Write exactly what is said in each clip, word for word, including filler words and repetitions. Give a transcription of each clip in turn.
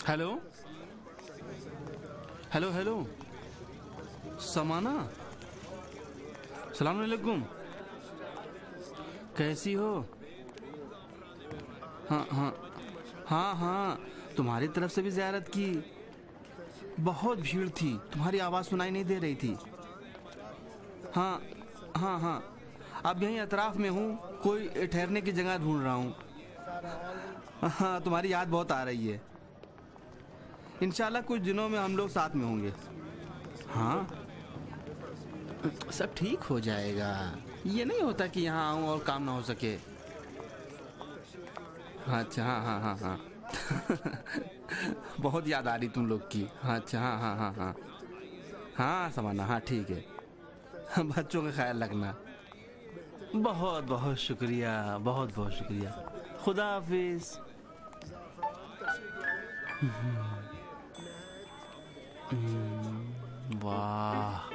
Hello hello hello समाना, सलाम अलैकुम, कैसी हो? हाँ हाँ हाँ हाँ, तुम्हारी तरफ से भी ज़ियारत की। बहुत भीड़ थी, तुम्हारी आवाज़ सुनाई नहीं दे रही थी। हाँ हाँ हाँ, अब यहीं अतराफ़ में हूँ, कोई ठहरने की जगह ढूंढ रहा हूँ। हाँ, तुम्हारी याद बहुत आ रही है। इंशाल्लाह कुछ दिनों में हम लोग साथ में होंगे। हाँ, सब ठीक हो जाएगा। ये नहीं होता कि यहाँ आऊँ और काम ना हो सके। अच्छा, हाँ हाँ हाँ हाँ। बहुत याद आ रही तुम लोग की। हाँ अच्छा, हाँ हाँ हाँ हाँ हाँ समाना, हाँ ठीक है। बच्चों का ख्याल रखना। बहुत बहुत शुक्रिया, बहुत बहुत शुक्रिया। खुदा हाफिज। वाह।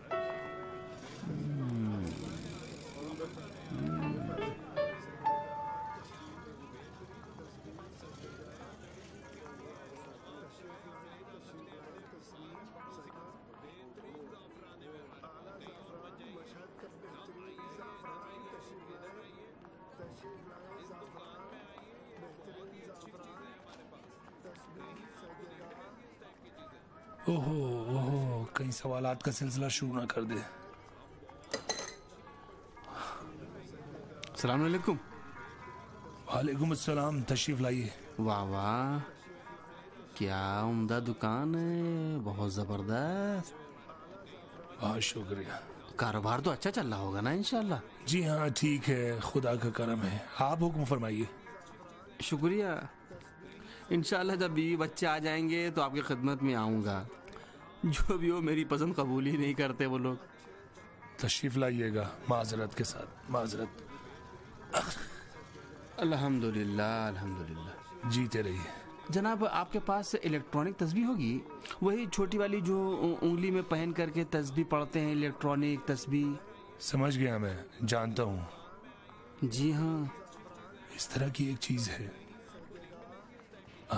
ओहो ओहो, कहीं सवालात का सिलसिला शुरू ना कर दे। सलाम अलैकुम। वालेकुम अस्सलाम, तशरीफ लाइए। वाह वाह, क्या उम्दा दुकान है, बहुत ज़बरदस्त। बहुत शुक्रिया। कारोबार तो अच्छा चल रहा होगा ना इंशाल्लाह? जी हाँ, ठीक है, खुदा का करम है। आप हुक्म फरमाइए। शुक्रिया। इंशाल्लाह जब बीवी बच्चे आ जाएंगे तो आपकी खिदमत में आऊँगा। जो भी हो, मेरी पसंद कबूल ही नहीं करते वो लोग। तशरीफ लाइएगा, माजरत के साथ, माजरत। अल्हम्दुलिल्लाह अल्हम्दुलिल्लाह। जीते रहिए। जनाब, आपके पास इलेक्ट्रॉनिक तस्बीह होगी? वही छोटी वाली जो उ- उंगली में पहन करके तस्बीह पढ़ते हैं, इलेक्ट्रॉनिक तस्बीह। समझ गया, मैं जानता हूँ। जी हाँ। इस तरह की एक चीज है। आ,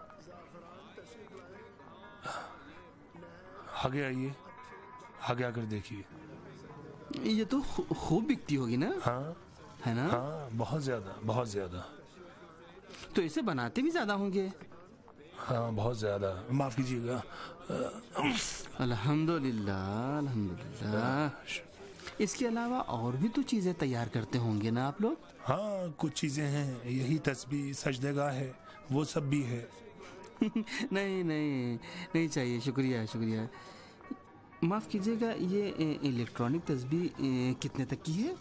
आगे आइए, आगे आकर देखिए। ये तो खू- खूब बिकती होगी ना? हाँ है ना? हाँ, बहुत ज्यादा, बहुत ज्यादा। तो इसे बनाते भी ज्यादा होंगे। हाँ, बहुत ज्यादा, माफ कीजिएगा। अल्हम्दुलिल्लाह अल्हम्दुलिल्लाह। इसके अलावा और भी तो चीजें तैयार करते होंगे ना आप लोग? हाँ, कुछ चीजें हैं, यही तस्बीह, सजदेगाह है, वो सब भी है। नहीं नहीं, नहीं चाहिए, शुक्रिया शुक्रिया। माफ कीजिएगा, ये ए, इलेक्ट्रॉनिक तस्बीह ए, कितने तक की है?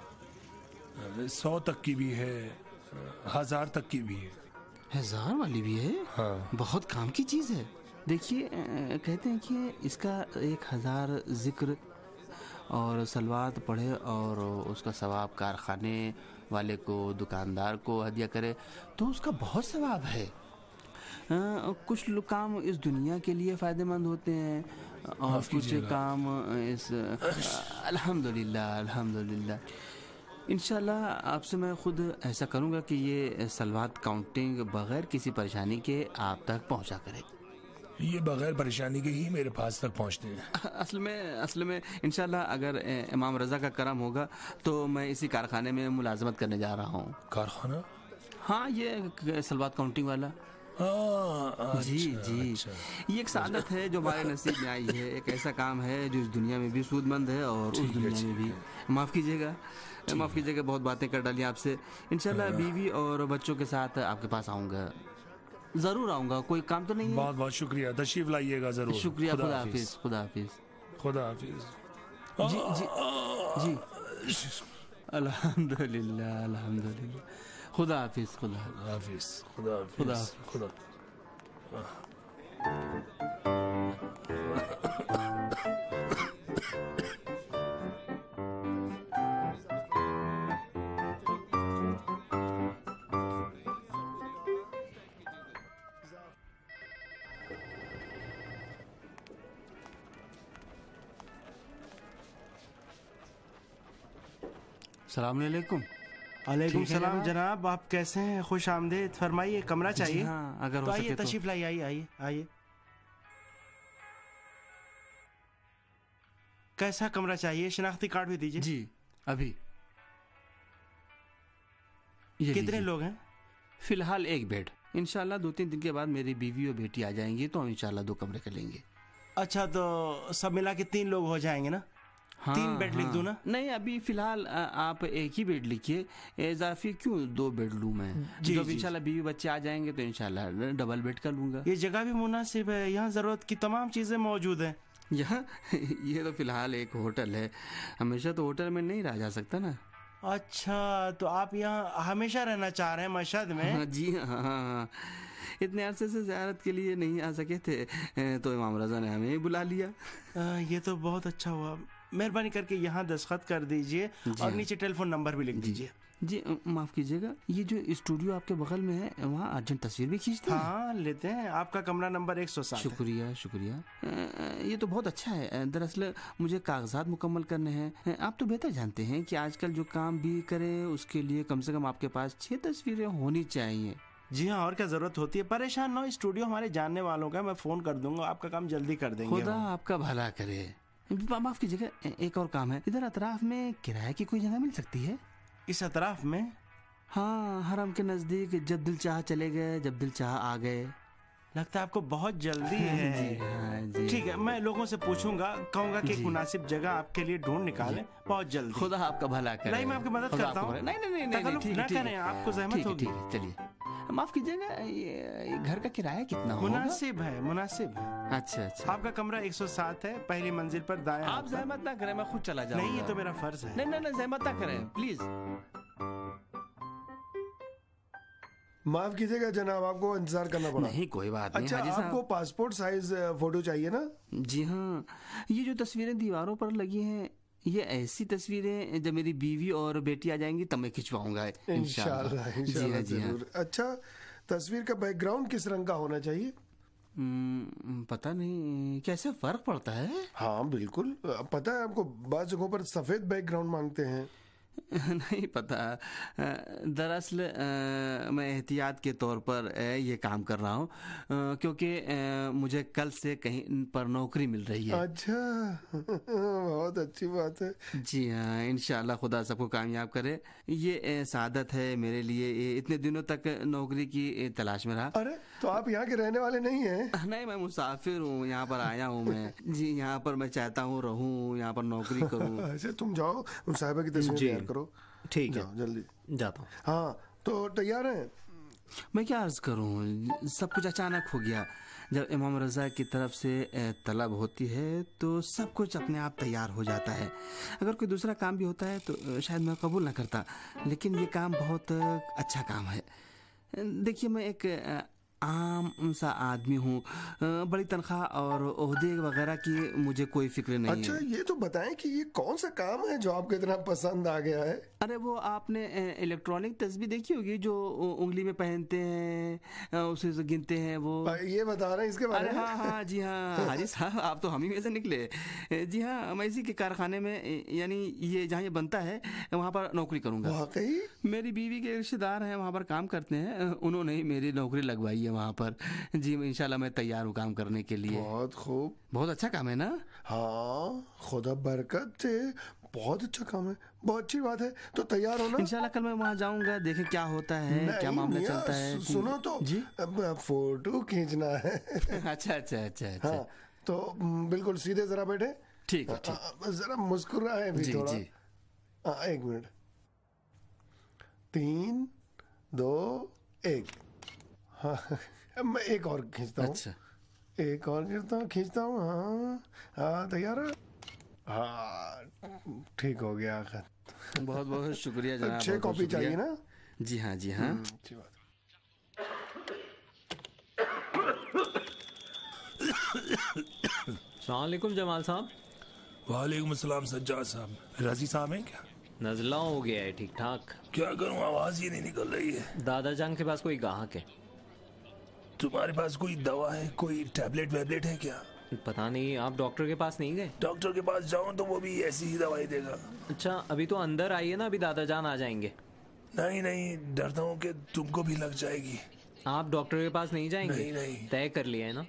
सौ तक की भी है, हजार तक की भी है। हजार वाली भी है? हाँ। बहुत काम की चीज है। देखिए, अ, कहते हैं कि इसका एक हजार जिक्र और सलवात पढ़े और उसका सवाब कारखाने वाले को, दुकानदार को हदिया करे तो उसका बहुत सवाब है। अ, कुछ लोग काम इस दुनिया के लिए फ़ायदेमंद होते हैं और माफ कुछ कीजिएगा। काम इस अल्हम्दुलिल्लाह अल्हम्दुलिल्लाह। इंशाल्लाह आपसे मैं खुद ऐसा करूँगा कि ये सलवात काउंटिंग बग़ैर किसी परेशानी के आप तक पहुँचा करे। ये बगैर परेशानी के ही मेरे पास तक पहुंचते हैं। असल में असल में इंशाल्लाह अगर ए, इमाम रज़ा का करम होगा तो मैं इसी कारखाने में मुलाजमत करने जा रहा हूँ। कारखाना? हाँ, ये सलवात काउंटिंग वाला। हाँ, जी अच्छा, जी, अच्छा। ये एक सादत है जो हमारे नसीब में आई है। एक ऐसा काम है जो इस दुनिया में भी सूदमंद है और उस ठीक है, दुनिया में ठीक भी। माफ़ कीजिएगा, माफ़ कीजिएगा, बहुत बातें कर डाली आपसे। इंशाल्लाह हाँ। बीवी और बच्चों के साथ आपके पास आऊँगा, ज़रूर आऊँगा। कोई काम तो नहीं है? बहुत बहुत शुक्रिया, तशरीफ लाइएगा जरूर। शुक्रिया। खुदा हाफिज। हाफिज, खुदा हाफिज। खुदा हाफिज। जी जी जी, अल्हम्दुलिल्लाह अल्हम्दुलिल्लाह। खुदा हाफिज, खुदा हाफिज, खुदा खुदा हाफिज, खुदा। सलाम अलैकुम। अलैकुम ठीक है सलाम जनाब। जनाब, आप कैसे हैं? खुश आमदेद। फरमाइए, कमरा जी चाहिए? हाँ, अगर तो हो आइए, सके तो। तशरीफ लाइए, आइए आइए आइए। कैसा कमरा चाहिए? शनाख्ती कार्ड भी दीजिए। जी अभी ये कितने लीजिए। लोग हैं? फिलहाल एक बेड। इंशाल्लाह दो तीन दिन के बाद मेरी बीवी और बेटी आ जाएंगी तो हम इंशाल्लाह दो कमरे कर लेंगे। अच्छा, तो सब मिला के तीन लोग हो जाएंगे ना? हाँ, तीन बेड लिख हाँ। दूं ना? नहीं, अभी फिलहाल आ, आप एक ही बेड लिखिए। इजाफी क्यों, दो बेडरूम है। जी, जब जी, इंशाल्लाह बीवी बच्चे आ जाएंगे तो इंशाल्लाह डबल बेड कर लूंगा। ये जगह भी मुनासिब है, यहाँ जरूरत की तमाम चीजें मौजूद हैं। यहाँ ये तो फिलहाल एक होटल है, हमेशा तो होटल में नहीं रहा जा सकता ना। अच्छा, तो आप यहाँ हमेशा रहना चाह रहे हैं मशहद में? हाँ जी हाँ हाँ हाँ। इतने अरसे से ज़ियारत के लिए नहीं आ सके थे तो इमाम रजा ने हमें ही बुला लिया। आ, ये तो बहुत अच्छा हुआ। मेहरबानी करके यहाँ दस्तखत कर दीजिए और हाँ। नीचे टेलीफोन नंबर भी लिख दीजिए। जी अ, माफ़ कीजिएगा, ये जो स्टूडियो आपके बगल में है वहाँ अर्जेंट तस्वीर भी खींचते हैं? हाँ, लेते हैं। आपका कमरा नंबर एक सौ सात है। शुक्रिया शुक्रिया। अ, ये तो बहुत अच्छा है। अ, दरअसल मुझे कागजात मुकम्मल करने हैं। अ, आप तो बेहतर जानते हैं कि आजकल जो काम भी करें उसके लिए कम से कम आपके पास छः तस्वीरें होनी चाहिए। जी हाँ, और क्या जरूरत होती है। परेशान ना हो, स्टूडियो हमारे जानने वालों का, मैं फोन कर दूंगा, आपका काम जल्दी कर देंगे खुदा वो। आपका भला करे। मा- माफ कीजिएगा, ए- एक और काम है। इधर अतराफ में किराए की कोई जगह मिल सकती है? इस अतराफ में? हाँ, हरम के नजदीक। जब दिल चाह चले गए, जब दिल चाह आ गए। लगता है आपको बहुत जल्दी जी है। हाँ जी। ठीक है, मैं लोगों से पूछूंगा, कहूंगा कि एक जी। मुनासिब जगह आपके लिए ढूंढ निकालें बहुत जल्दी। खुदा आपका भला करे। नहीं, मैं आपकी मदद खुदा करता आपको हूँ। भला- नहीं नहीं नहीं नहीं तकल्लुफ ठीक है, ना ठीक है। करें, आपको जहमत ठीक है, होगी। ठीक है, चलिए। माफ कीजिएगा, ये ये घर का किराया कितना होगा? मुनासिब है, मुनासिब है। अच्छा अच्छा। आपका कमरा एक सौ सात है, पहली मंजिल पर दाएं हाथ आप पर। जहमत ना करें, मैं खुद चला जाऊंगा। नहीं, ये तो मेरा फर्ज है। नहीं नहीं नहीं, जहमत ना करें प्लीज। माफ कीजिएगा जनाब, आपको इंतजार करना पड़ा। नहीं कोई बात नहीं अच्छा, हाजी आपको साहब। पासपोर्ट साइज फोटो चाहिए ना? जी हाँ, ये जो तस्वीरें दीवारों पर लगी हैं ये ऐसी तस्वीरें जब मेरी बीवी और बेटी आ जाएंगी तब मैं खिंचवाऊंगा इंशाल्लाह जी इंशाल्लाह हाँ जी हाँ। जरूर। अच्छा, तस्वीर का बैकग्राउंड किस रंग का होना चाहिए? हम्म, पता नहीं कैसे फर्क पड़ता है। हाँ बिल्कुल, पता है आपको, बाज़ जगहों पर सफेद बैकग्राउंड मांगते हैं। नहीं पता। अ, दरअसल अ, मैं एहतियात के तौर पर अ, ये काम कर रहा हूँ अ, क्योंकि अ, मुझे कल से कहीं पर नौकरी मिल रही है। अच्छा बहुत अच्छी बात है। जी हाँ, इंशाल्लाह खुदा सबको कामयाब करे। ये अ, सादत है मेरे लिए। ये इतने दिनों तक नौकरी की अ, तलाश में रहा। अरे, तो आप यहाँ के रहने वाले नहीं हैं? नहीं, मैं मुसाफिर हूँ, यहाँ पर आया हूँ मैं। जी, यहाँ पर मैं चाहता हूँ रहूँ, यहाँ पर नौकरी करूँ। अच्छा, तुम जाओ, उन साहिबा की तस्वीर जी। तैयार करो। ठीक है, जाओ जल्दी। जाता हूँ। हाँ, तो तैयार हैं? मैं क्या अर्ज करूँ, सब कुछ अचानक हो गया। जब इमाम रजा की तरफ से अ, तलब होती है तो सब कुछ अपने आप तैयार हो जाता है। अगर कोई दूसरा काम भी होता है तो अ, शायद मैं कबूल ना करता, लेकिन ये काम बहुत अ, अच्छा काम है। अ, देखिए, मैं एक अ, आम सा आदमी हूँ। अ, बड़ी तनख्वाह और ओहदे वगैरह की मुझे कोई फिक्र नहीं अच्छा, है। ये तो बताएं कि ये कौन सा काम है जो आपको इतना पसंद आ गया है? अरे वो आपने अ, इलेक्ट्रॉनिक तस्बीह देखी होगी जो उ- उंगली में पहनते हैं, अ, उसे जो गिनते हैं वो। आ, ये बता रहे हैं इसके बारे अरे में? हाँ हाँ जी हाँ हाजी साहब, आप तो हम ही में से निकले। अ, जी हाँ, मैं इसी के कारखाने में, अ, यानी ये जहाँ ये बनता है वहाँ पर नौकरी करूँगा। वाकई? मेरी बीवी के रिश्तेदार हैं वहाँ पर काम करते हैं, अ, उन्होंने ही मेरी नौकरी लगवाई है वहाँ पर। जी, इंशाल्लाह मैं तैयार हूँ काम करने के लिए। बहुत खूब। बहुत अच्छा काम है ना? हाँ, खुदा बरकत दे, बहुत अच्छा काम है, बहुत अच्छी बात है। तो तैयार हो ना? इंशाल्लाह कल मैं वहाँ जाऊँगा, देखे क्या होता है, क्या नहीं मामला मियां, चलता है। सु- सुनो तो, जी। अब फोटो खींचना है। अच्छा अच्छा अच्छा अच्छा। हाँ, तो म, बिल्कुल सीधे जरा बैठे। ठीक है आ, ठीक। आ, जरा मुस्कुराए भी जी थोड़ा। जी। हाँ, एक मिनट। तीन, दो, एक। हाँ, अब मैं एक और खींचता हूँ। अच्छा। एक और खींचता हूँ खींचता हूँ हाँ हाँ, तैयार है? हाँ, ठीक हो गया आखिर। बहुत बहुत शुक्रिया जनाब। छह बहुत बहुत कॉपी चाहिए शुक्रिया। ना? जी हाँ जी हाँ। हम्म, अच्छी बात। अस्सलामुअलैकुम जमाल साहब। वालेकुम अस्सलाम सज्जाद साहब। राजी साहब हैं क्या? नज़ला हो गया है ठीक ठाक। क्या करूं, आवाज ही नहीं निकल रही है। दादा जान के पास कोई गाहक है। तुम्हारे पास कोई दवा है, कोई टैबलेट वैबलेट है क्या? पता नहीं, आप डॉक्टर के पास नहीं गए? डॉक्टर के पास जाऊं तो वो भी ऐसी ही दवाई देगा। अच्छा, अभी तो अंदर आइए ना, अभी दादा जान आ जाएंगे। नहीं नहीं, डरता हूँ कि तुमको भी लग जाएगी। आप डॉक्टर के पास नहीं जाएंगे? नहीं नहीं। तय कर लिया है ना?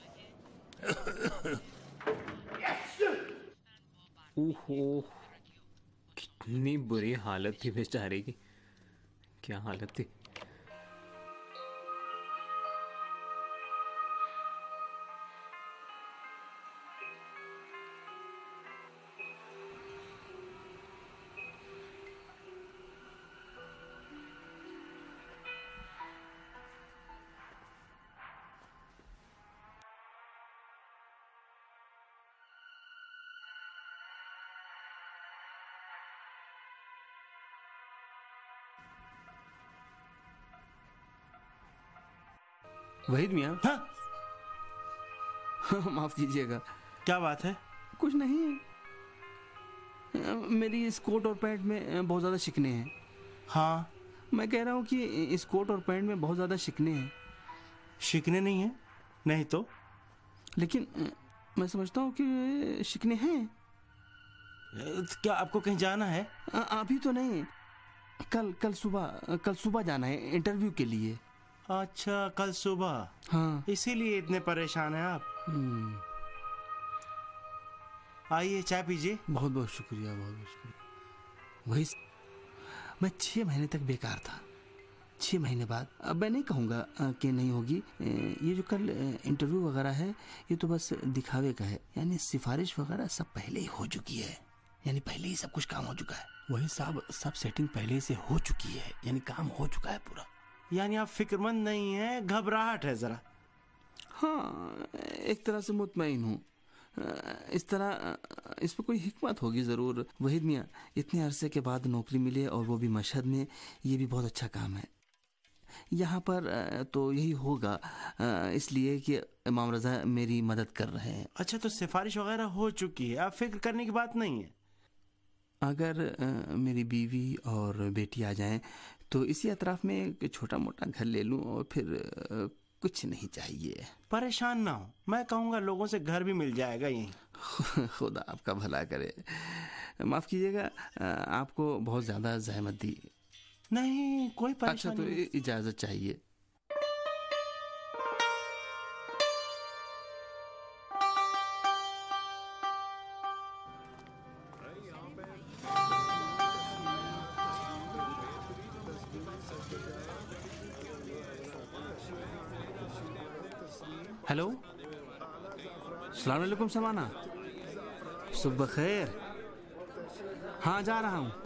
ओहो, कितनी बुरी हालत थी बेचारे की। क्या हालत थी। वहीद मियाँ, हाँ, माफ कीजिएगा। क्या बात है? कुछ नहीं, मेरी इस कोट और पैंट में बहुत ज़्यादा शिकने हैं। हाँ, मैं कह रहा हूँ कि इस कोट और पैंट में बहुत ज़्यादा शिकने हैं। शिकने नहीं है? नहीं तो? लेकिन मैं समझता हूँ कि शिकने हैं। क्या आपको कहीं जाना है? अ- अभी तो नहीं, कल कल सुबह कल सुबह जाना है इंटरव्यू के लिए। अच्छा, कल सुबह। हाँ। इसीलिए इतने परेशान हैं आप। हम्म, आइए, चाय पीजिए। बहुत बहुत शुक्रिया, बहुत बहुत शुक्रिया। वही, मैं छः महीने तक बेकार था। छः महीने बाद, अब मैं नहीं कहूँगा अ, कि नहीं होगी। अ, ये जो कल इंटरव्यू वगैरह है, ये तो बस दिखावे का है। यानी सिफारिश वगैरह सब पहले ही हो चुकी है, यानी पहले ही सब कुछ काम हो चुका है। वही सब सब सेटिंग पहले से हो चुकी है, यानी काम हो चुका है पूरा। यानी आप फिक्रमंद नहीं हैं, घबराहट है जरा। हाँ, एक तरह से मुतमईन हूँ। इस तरह इस पर कोई हिकमत होगी ज़रूर। वहीद मियाँ, इतने अरसे के बाद नौकरी मिले और वो भी मशहद में, ये भी बहुत अच्छा काम है। यहाँ पर तो यही होगा, इसलिए कि इमाम रज़ा मेरी मदद कर रहे हैं। अच्छा, तो सिफारिश वगैरह हो चुकी है, आप फिक्र करने की बात नहीं है। अगर अ, मेरी बीवी और बेटी आ जाएं तो इसी अतराफ में एक छोटा मोटा घर ले लूं, और फिर अ, कुछ नहीं चाहिए। परेशान ना हो, मैं कहूँगा लोगों से घर भी मिल जाएगा यहीं। खुदा आपका भला करे। माफ़ कीजिएगा, अ, आपको बहुत ज़्यादा ज़हमत दी। नहीं, कोई अच्छा, परेशानी तो नहीं। इ- इजाज़त चाहिए। हेलो, अस्सलाम वालेकुम समाना, सुबह खैर। हाँ, जा रहा हूँ।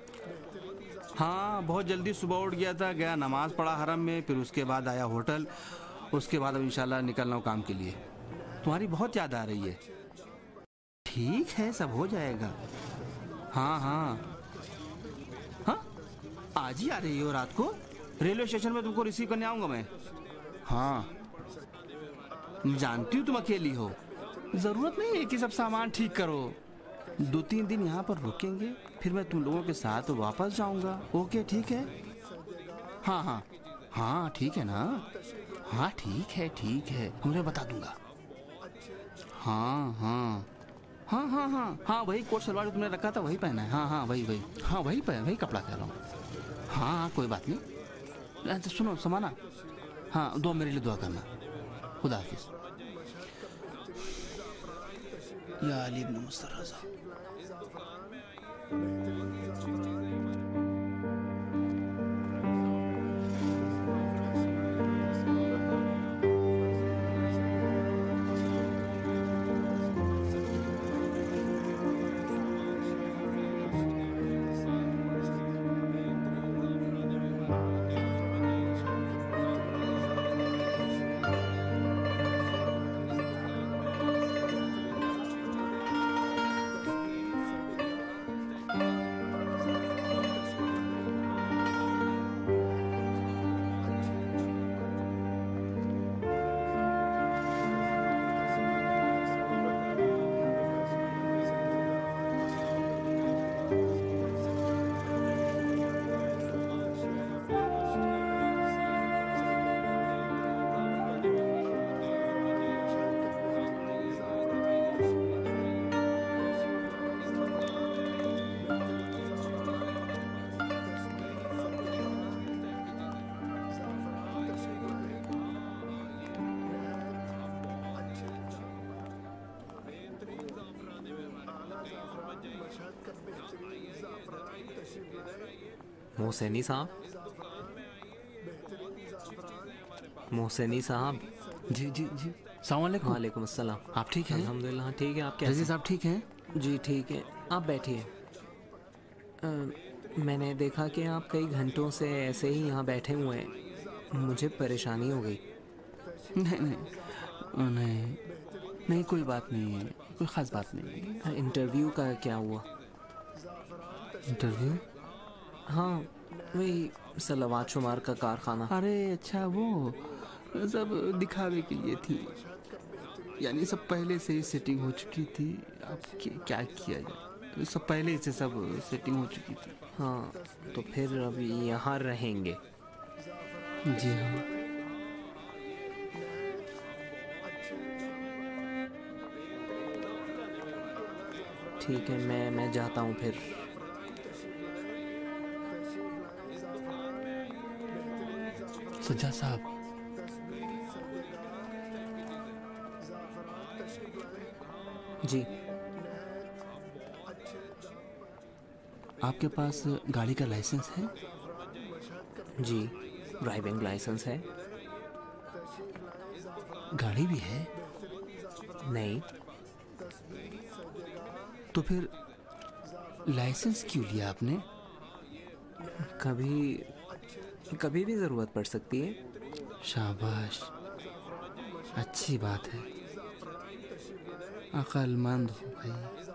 हाँ, बहुत जल्दी सुबह उठ गया था, गया नमाज पढ़ा हरम में, फिर उसके बाद आया होटल, उसके बाद अब इंशाल्लाह निकल रहा हूँ काम के लिए। तुम्हारी बहुत याद आ रही है। ठीक है, सब हो जाएगा। हाँ हाँ हाँ, आज ही आ रही हो रात को? रेलवे स्टेशन में तुमको रिसीव करने आऊँगा मैं। हाँ, जानती हूँ तुम अकेली हो, जरूरत नहीं है कि सब सामान ठीक करो। दो तीन दिन यहाँ पर रुकेंगे, फिर मैं तुम लोगों के साथ वापस जाऊंगा। ओके, ठीक है? हाँ हाँ हाँ, ठीक है ना? हाँ, ठीक है ठीक है, मुझे बता दूंगा। हाँ हाँ हाँ हाँ हाँ हाँ, वही कोट सलवार जो तुमने रखा था वही पहना है। हाँ हाँ, वही वही हाँ, वही पहना, वही कपड़ा कह रहा हूँ। हाँ हाँ, कोई बात नहीं। अच्छा सुनो समाना, हाँ, दुआ मेरे लिए दुआ करना। खुदा हाफिज। या अली इब्न मुस्तफा रज़ा। मोहसेनी साहब, मोहसेनी साहब। जी जी जी, सलाम वालेकुम। वालेकुम अस्सलाम। आप ठीक हैं? अल्हम्दुलिल्लाह ठीक है। आप रजी कैसे? साहब ठीक हैं? जी ठीक है, आप बैठिए। अ, मैंने देखा कि आप कई घंटों से ऐसे ही यहाँ बैठे हुए हैं, मुझे परेशानी हो गई। नहीं नहीं नहीं नहीं, कोई बात नहीं है, कोई ख़ास बात नहीं है। इंटरव्यू का क्या हुआ? इंटरव्यू? हाँ, वही सलावात शुमार का कारखाना। अरे अच्छा, वो सब दिखावे के लिए थी, यानी सब पहले से ही सेटिंग हो चुकी थी। अब क्या किया जाए, सब पहले से सब सेटिंग हो चुकी थी। हाँ, तो फिर अभी यहाँ रहेंगे? जी हाँ। ठीक है, मैं मैं जाता हूँ फिर। सज्जाद साहब, जी। आपके पास गाड़ी का लाइसेंस है? जी, ड्राइविंग लाइसेंस है। गाड़ी भी है? नहीं। तो फिर लाइसेंस क्यों लिया आपने? कभी कभी भी ज़रूरत पड़ सकती है। शाबाश, अच्छी बात है, अक्लमंद हो भाई।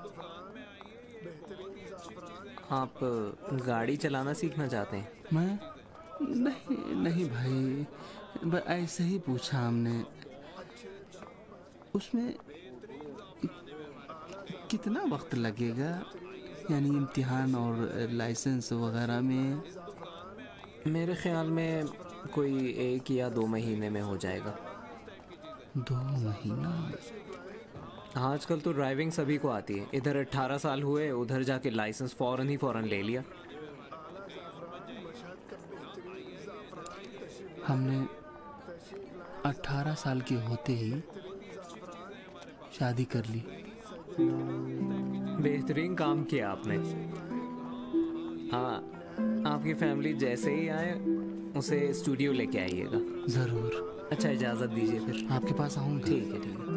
आप गाड़ी चलाना सीखना चाहते हैं? मैं नहीं नहीं भाई, बस ऐसे ही पूछा हमने। उसमें कितना वक्त लगेगा, यानी इम्तिहान और लाइसेंस वगैरह में? मेरे ख्याल में कोई एक या दो महीने में हो जाएगा। दो महीना? आजकल तो ड्राइविंग सभी को आती है। इधर अट्ठारह साल हुए, उधर जाके लाइसेंस फौरन ही फौरन ले लिया। हमने अठारह साल के होते ही शादी कर ली। बेहतरीन काम किया आपने। हाँ, आपकी फैमिली जैसे ही आए उसे स्टूडियो लेके आइएगा। जरूर। अच्छा, इजाज़त दीजिए फिर। आपके पास आऊँ? ठीक है ठीक है।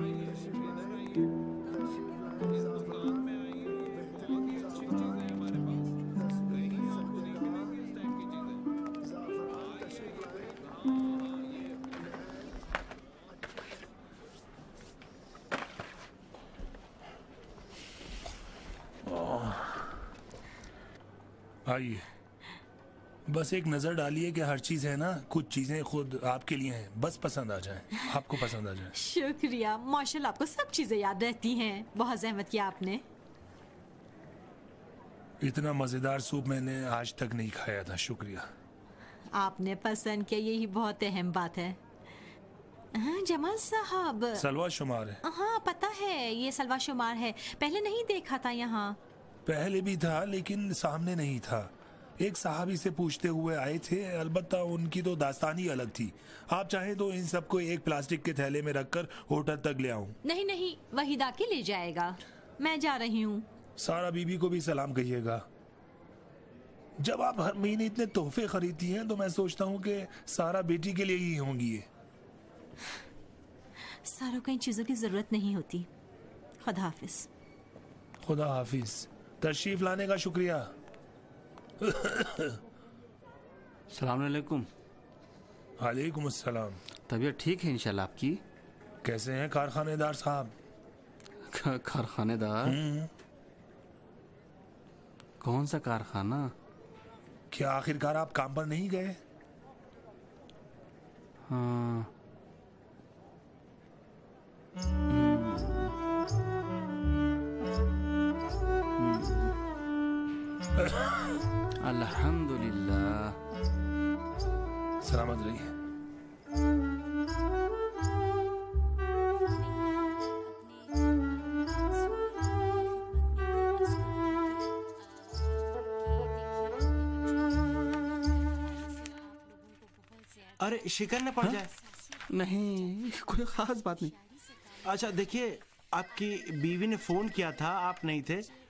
आइए, बस एक नज़र डालिए कि हर चीज़ है ना, कुछ चीज़ें खुद आपके लिए हैं, बस पसंद आ जाए, आपको पसंद आ जाए। शुक्रिया, माशाल्लाह आपको सब चीजें याद रहती हैं। बहुत जहमत किया आपने। इतना मज़ेदार सूप मैंने आज तक नहीं खाया था। शुक्रिया। आपने पसंद किया, यही बहुत अहम बात है। हाँ, जमाल साहब। सलवा शुमार है। हाँ पता है, ये सलवा शुमार है। पहले नहीं देखा था यहाँ। पहले भी था लेकिन सामने नहीं था। एक साहबी से पूछते हुए आए थे, अलबत्ता उनकी तो दास्तानी अलग थी। आप चाहें तो इन सबको एक प्लास्टिक के थैले में रखकर होटल तक ले आऊं। नहीं नहीं, वहीद आके ले जाएगा। मैं जा रही हूँ। सारा बीबी को भी सलाम कहिएगा। जब आप हर महीने इतने तोहफे खरीदती हैं तो मैं सोचता हूँ कि सारा बेटी के लिए ही होंगी ये। सारों को इन चीजों की जरूरत नहीं होती। खुदा हाफिज। खुदा हाफिज। तशरीफ लाने का शुक्रिया। सलाम अलैकुम। वालेकुम अस्सलाम। तबीयत ठीक है इंशाल्लाह आपकी? कैसे हैं कारखानेदार साहब? कारखानेदार? कौन सा कारखाना? क्या आखिरकार आप काम पर नहीं गए? हाँ। अल्हम्दुलिल्लाह। सलामत रहिए। अरे शिकन न पड़ जाए। नहीं, कोई खास बात नहीं। अच्छा देखिए, आपकी बीवी ने फोन किया था, आप नहीं थे।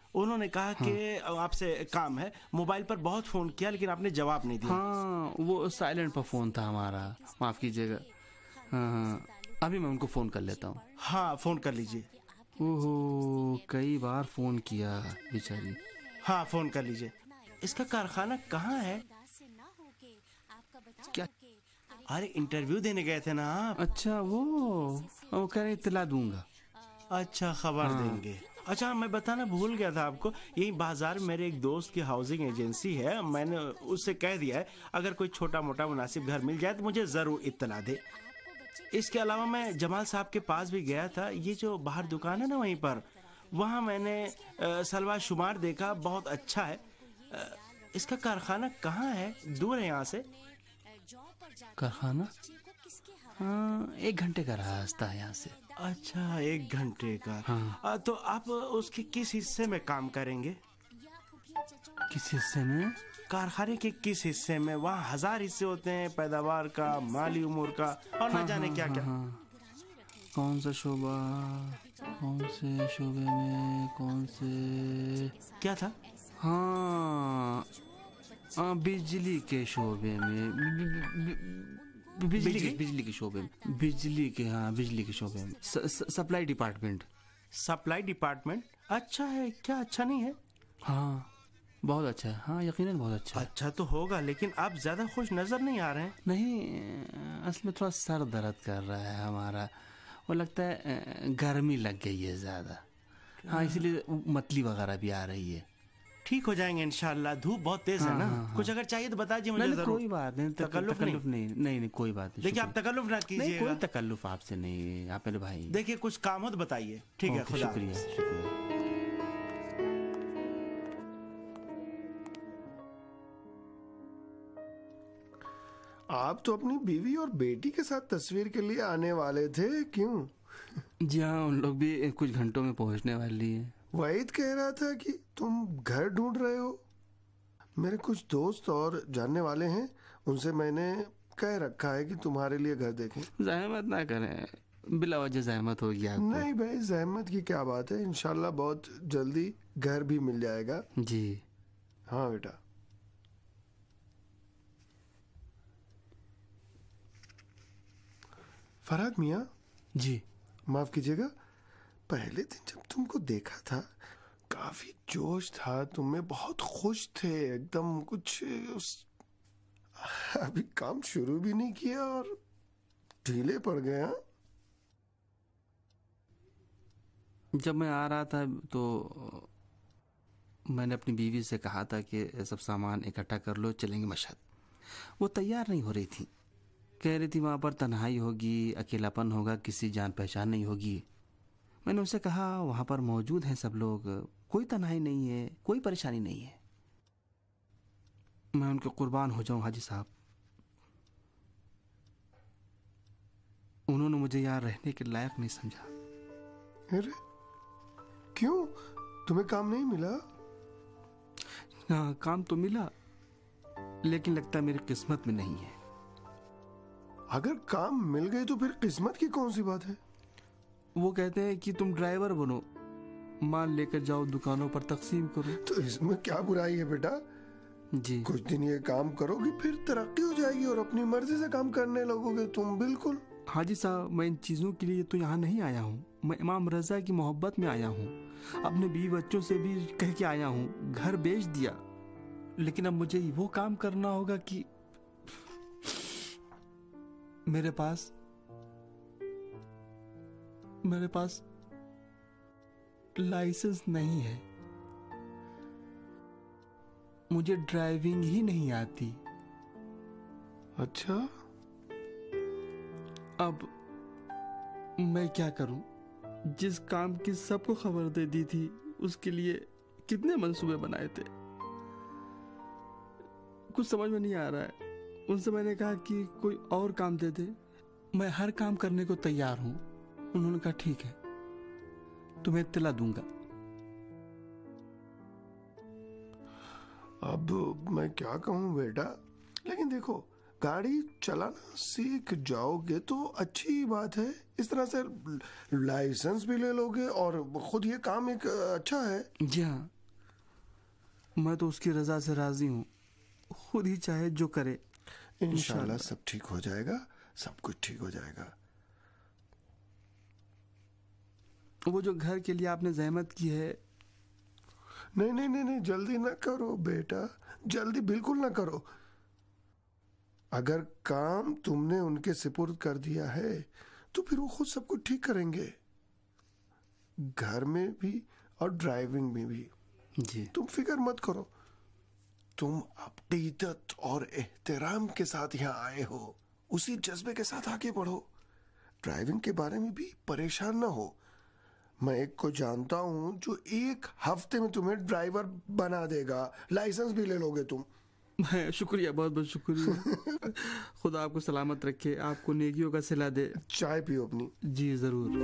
उन्होंने कहा कि आपसे काम है। मोबाइल पर बहुत फोन किया लेकिन आपने जवाब नहीं दिया। हाँ, वो साइलेंट पर फोन था हमारा, माफ कीजिएगा। हाँ हाँ, अभी मैं उनको फोन कर लेता हूँ। हाँ, फोन कर लीजिए। ओहो, कई बार फोन किया बेचारी। हाँ, फोन कर लीजिए। इसका कारखाना कहाँ है? क्या? अरे इंटरव्यू देने गए थे ना आप? अच्छा, वो वो कह रहे इत्तला दूंगा। अच्छा, खबर हाँ। देंगे। अच्छा, मैं बताना भूल गया था आपको, यही बाजार में मेरे एक दोस्त की हाउसिंग एजेंसी है। मैंने उससे कह दिया है अगर कोई छोटा मोटा मुनासिब घर मिल जाए तो मुझे जरूर इत्तला दे। इसके अलावा मैं जमाल साहब के पास भी गया था, ये जो बाहर दुकान है ना वहीं पर, वहाँ मैंने आ, सलवार शुमार देखा, बहुत अच्छा है। आ, इसका कारखाना कहाँ है? दूर है यहाँ से? कारखाना? हाँ, एक घंटे का रास्ता है यहाँ से। अच्छा, एक घंटे का। हाँ। आ, तो आप उसके किस हिस्से में काम करेंगे? किस हिस्से में? कारखाने के किस हिस्से में? वहाँ हजार हिस्से होते हैं, पैदावार का, माली उमूर का और हाँ, न जाने हाँ, क्या हाँ, क्या हाँ। कौन सा शोबा, कौन से शोबे में, कौन से क्या था? हाँ, आ, बिजली के शोबे में, बि, बि, बि, बि, बिजली, बिजली? के बिजली के शोबे में, बिजली के हाँ बिजली के शोबे में, स, स, सप्लाई डिपार्टमेंट। Supply department? अच्छा है क्या? अच्छा नहीं है? हाँ, बहुत अच्छा है। हाँ, यकीनन बहुत अच्छा है। अच्छा तो होगा, लेकिन आप ज्यादा खुश नजर नहीं आ रहे हैं। नहीं, असल में थोड़ा सर दर्द कर रहा है हमारा, वो लगता है गर्मी लग गई है ज्यादा। हाँ, इसलिए मतली वगैरह भी आ रही है। ठीक हो जाएंगे इंशाल्लाह, धूप बहुत तेज हाँ, है ना। हाँ, हाँ। कुछ अगर चाहिए तो बता दीजिए मुझे नहीं, जरूर। कोई बात नहीं, तकल्लुफ नहीं, नहीं नहीं नहीं कोई बात नहीं। देखिए आप तकल्लुफ ना कीजिएगा। कोई तकल्लुफ आपसे नहीं, आप मेरे भाई। देखिए कुछ काम हो तो बताइए। ठीक है, खुदा शुक्रिया शुक्रिया। आप तो अपनी बीवी और बेटी के साथ तस्वीर के लिए आने वाले थे, क्यों? जी हाँ, उन लोग भी कुछ घंटों में पहुंचने वाली हैं। वहीद कह रहा था कि तुम घर ढूंढ रहे हो। मेरे कुछ दोस्त और जानने वाले हैं, उनसे मैंने कह रखा है कि तुम्हारे लिए घर देखें। जहमत ना करें, बिला वजह जहमत होगी आपको। नहीं भाई, जहमत की क्या बात है, इंशाल्लाह बहुत जल्दी घर भी मिल जाएगा। जी हाँ बेटा। फरहाद मियाँ जी, माफ कीजिएगा, पहले दिन जब तुमको देखा था काफी जोश था तुम्हें, बहुत खुश थे एकदम। कुछ उस... अभी काम शुरू भी नहीं किया और ढीले पड़ गए। हाँ, जब मैं आ रहा था तो मैंने अपनी बीवी से कहा था कि सब सामान इकट्ठा कर लो, चलेंगे मशहद। वो तैयार नहीं हो रही थी, कह रही थी वहाँ पर तन्हाई होगी, अकेलापन होगा, किसी जान पहचान नहीं होगी। मैंने उसे कहा वहाँ पर मौजूद हैं सब लोग, कोई तन्हाई नहीं है, कोई परेशानी नहीं है। मैं उनके कुर्बान हो जाऊं हाजी साहब, उन्होंने मुझे यहाँ रहने के लायक नहीं समझा। अरे क्यों, तुम्हें काम नहीं मिला? हाँ, काम तो मिला, लेकिन लगता मेरी किस्मत में नहीं है। अगर काम मिल गए तो फिर किस्मत की कौन सी बात है? वो कहते हैं कि तुम ड्राइवर बनो, माल लेकर जाओ, दुकानों पर तकसीम करो। तो इसमें क्या बुराई है बेटा? जी, कुछ दिन ये काम करोगे फिर तरक्की हो जाएगी और अपनी मर्जी से काम करने लगोगे तुम। बिल्कुल हाजी साहब, मैं इन चीज़ों के लिए तो यहाँ नहीं आया हूँ। मैं इमाम रजा की मोहब्बत में आया हूँ, अपने बीवी बच्चों से भी कह के आया हूँ, घर बेच दिया, लेकिन अब मुझे वो काम करना होगा कि मेरे पास मेरे पास लाइसेंस नहीं है, मुझे ड्राइविंग ही नहीं आती। अच्छा, अब मैं क्या करूं? जिस काम की सबको खबर दे दी थी उसके लिए कितने मंसूबे बनाए थे, कुछ समझ में नहीं आ रहा है। उनसे मैंने कहा कि कोई और काम दे दे, मैं हर काम करने को तैयार हूं। उन्होंने कहा ठीक है, तुम्हें इत्तला दूंगा। अब मैं क्या कहूँ बेटा, लेकिन देखो गाड़ी चलाना सीख जाओगे तो अच्छी बात है। इस तरह से लाइसेंस भी ले लोगे और खुद ये काम एक अच्छा है। जी हाँ, मैं तो उसकी रजा से राजी हूँ, खुद ही चाहे जो करे। इंशाल्लाह सब ठीक हो जाएगा, सब कुछ ठीक हो जाएगा। वो जो घर के लिए आपने जहमत की है। नहीं नहीं नहीं नहीं, जल्दी ना करो बेटा, जल्दी बिल्कुल ना करो। अगर काम तुमने उनके सुपुर्द कर दिया है तो फिर वो खुद सब कुछ ठीक करेंगे, घर में भी और ड्राइविंग में भी। जी तुम फिक्र मत करो। तुम अपनी इज्जत और एहतराम के साथ यहाँ आए हो, उसी जज्बे के साथ आगे बढ़ो। ड्राइविंग के बारे में भी परेशान ना हो। मैं एक को जानता हूँ जो एक हफ्ते में तुम्हें ड्राइवर बना देगा, लाइसेंस भी ले लोगे तुम। शुक्रिया, बहुत बहुत शुक्रिया। खुदा आपको सलामत रखे, आपको नेकियों का सिला दे। चाय पियो अपनी। जी जरूर।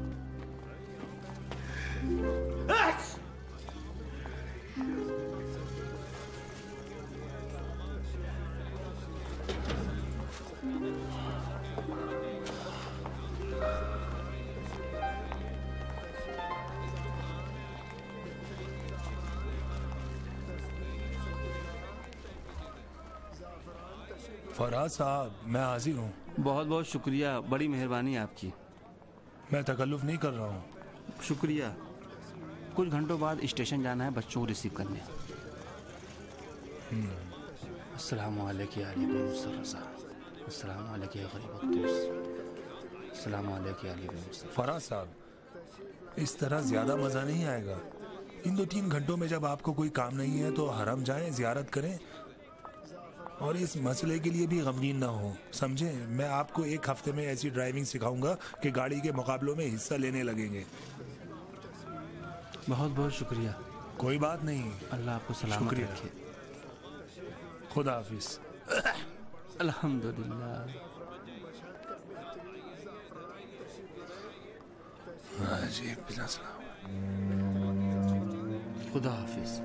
फराज साहब, मैं हाजिर हूँ। बहुत बहुत शुक्रिया, बड़ी मेहरबानी आपकी। मैं तकल्लुफ नहीं कर रहा हूँ। शुक्रिया। कुछ घंटों बाद स्टेशन जाना है बच्चों को रिसीव करने। अस्सलाम वालेकुम या अली बिन मुस्तफा, अस्सलाम वालेकुम या गरीब अब्दुस, अस्सलाम वालेकुम या अली बिन मुस्तफा। फराज साहब, इस तरह ज्यादा मजा नहीं आएगा। इन दो तीन घंटों में जब आपको कोई काम नहीं है तो हरम जाएं, जियारत करें और इस मसले के लिए भी गमगीन ना हो, समझे? मैं आपको एक हफ्ते में ऐसी ड्राइविंग सिखाऊंगा कि गाड़ी के मुकाबलों में हिस्सा लेने लगेंगे। बहुत बहुत शुक्रिया। कोई बात नहीं, अल्लाह आपको सलामत रखे। खुदा हाफिज। अल्हम्दुलिल्लाह। खुदा हाफिज।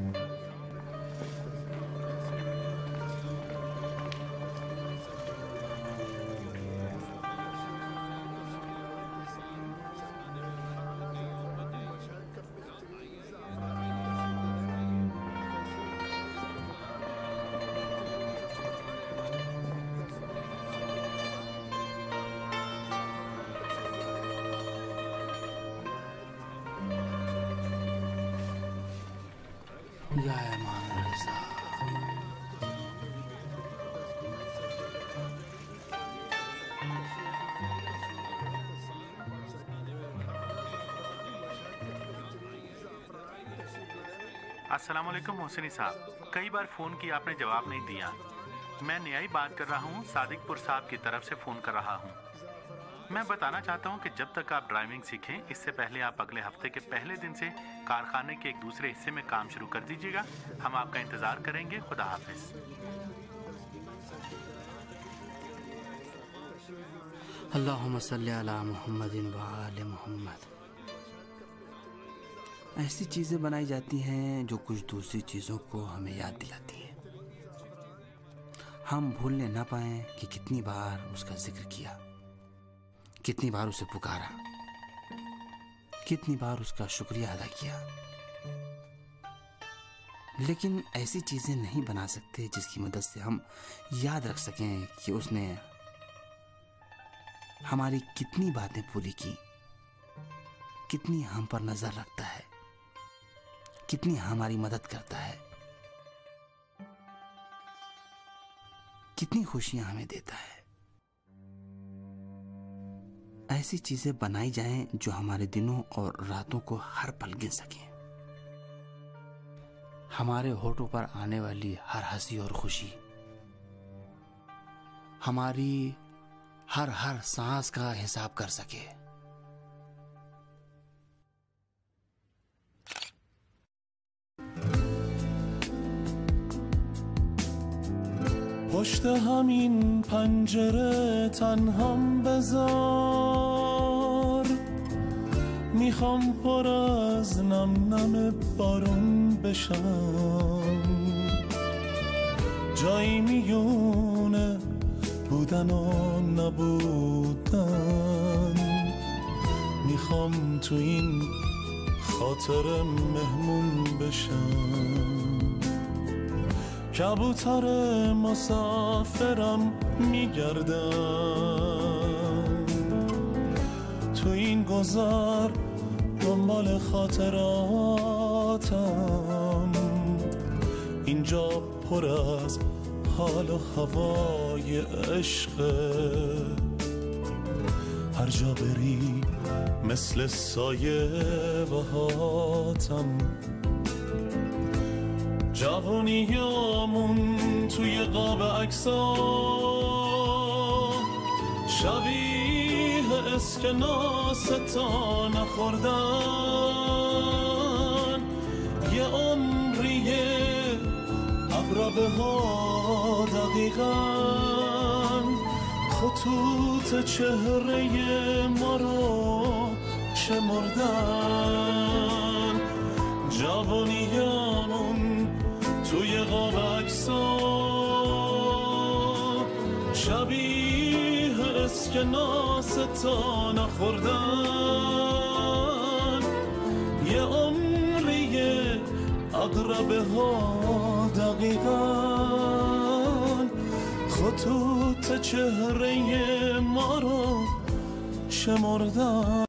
या इमाम रज़ा। अस्सलाम वालेकुम मोहसिनी साहब, कई बार फ़ोन किया आपने जवाब नहीं दिया। मैं न्यायी बात कर रहा हूँ, सादिकपुर साहब की तरफ से फ़ोन कर रहा हूँ। मैं बताना चाहता हूँ कि जब तक आप ड्राइविंग सीखें, इससे पहले आप अगले हफ्ते के पहले दिन से कारखाने के एक दूसरे हिस्से में काम शुरू कर दीजिएगा। हम आपका इंतज़ार करेंगे। खुदा हाफिज। अल्लाहुम्मा सल्ली अला मुहम्मदिन व आले मुहम्मद। ऐसी चीज़ें बनाई जाती हैं जो कुछ दूसरी चीज़ों को हमें याद दिलाती हैं। हम भूलने ना पाएं कि कितनी बार उसका जिक्र किया, कितनी बार उसे पुकारा, कितनी बार उसका शुक्रिया अदा किया। लेकिन ऐसी चीजें नहीं बना सकते जिसकी मदद से हम याद रख सकें कि उसने हमारी कितनी बातें पूरी की, कितनी हम पर नजर रखता है, कितनी हमारी मदद करता है, कितनी खुशियां हमें देता है। ऐसी चीजें बनाई जाएं जो हमारे दिनों और रातों को हर पल गिन सकें। हमारे होठों पर आने वाली हर हंसी और खुशी, हमारी हर हर सांस का हिसाब कर सके। پشت همین پنجره تنهام بذار، میخوام پر از نم نم بارون بشم، جایی میونه بودن و نبودن، میخوام تو این خاطر مهمون بشم. کبوتر مسافرم میگردم تو این گذر دنبال خاطراتم اینجا پر از حال و هوای عشقه هر جا بری مثل سایه بهاتم جوانیامون توی قاب عکسا شبیه اسکناس تا نخوردن یه عمریه اقربه ها دقیقاً خطوط چهره ما رو شمردن جوانیامون توی قاب عکسا شبیه اسکناس تا نخوردن یه عمریه اقربه ها دقیقاً خطوط چهره ما رو شمردن